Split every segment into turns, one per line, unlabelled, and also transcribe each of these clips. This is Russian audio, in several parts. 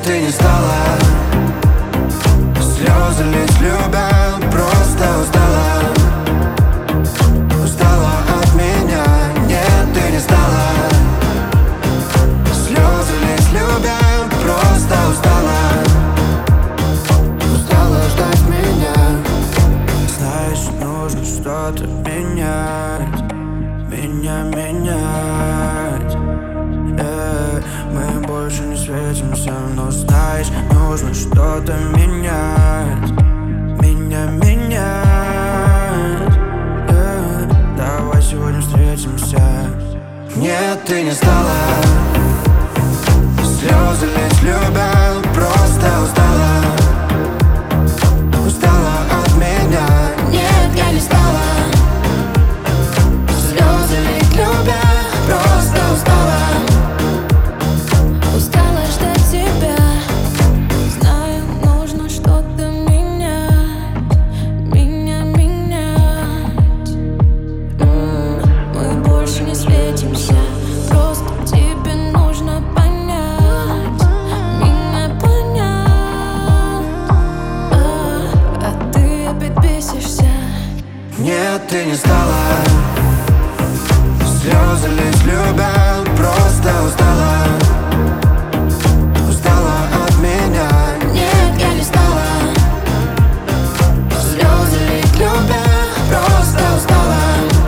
ты не стала. Слезы лить любя, просто устала. Устала от меня, нет, ты не стала. Слезы лить любя, просто устала. Устала ждать меня. Знаешь, нужно что-то менять. Меня менять. Мы больше не светимся, но знаешь, нужно что-то менять. Меня менять. Давай сегодня встретимся. Нет, ты не стала. Слезы лить любя, просто устала. Устала от меня. Нет, я не стала. Слезы лить любя, просто устала.
Устала ждать тебя. Знаю, нужно что-то менять. Меня менять. Мы больше не светимся. Просто тебе нужно понять. Меня понять. А ты опять бесишься.
Нет, ты не стала. Слезы лить любя, просто устала. Устала от меня. Нет, я не стала. Слезы лить любя, просто устала.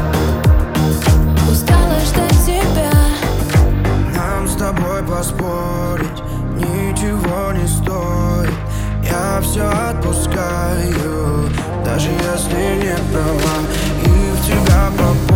Устала ждать тебя.
Нам с тобой поспорить ничего не стоит. Я все отпускаю, даже если не права, и в тебя попасть.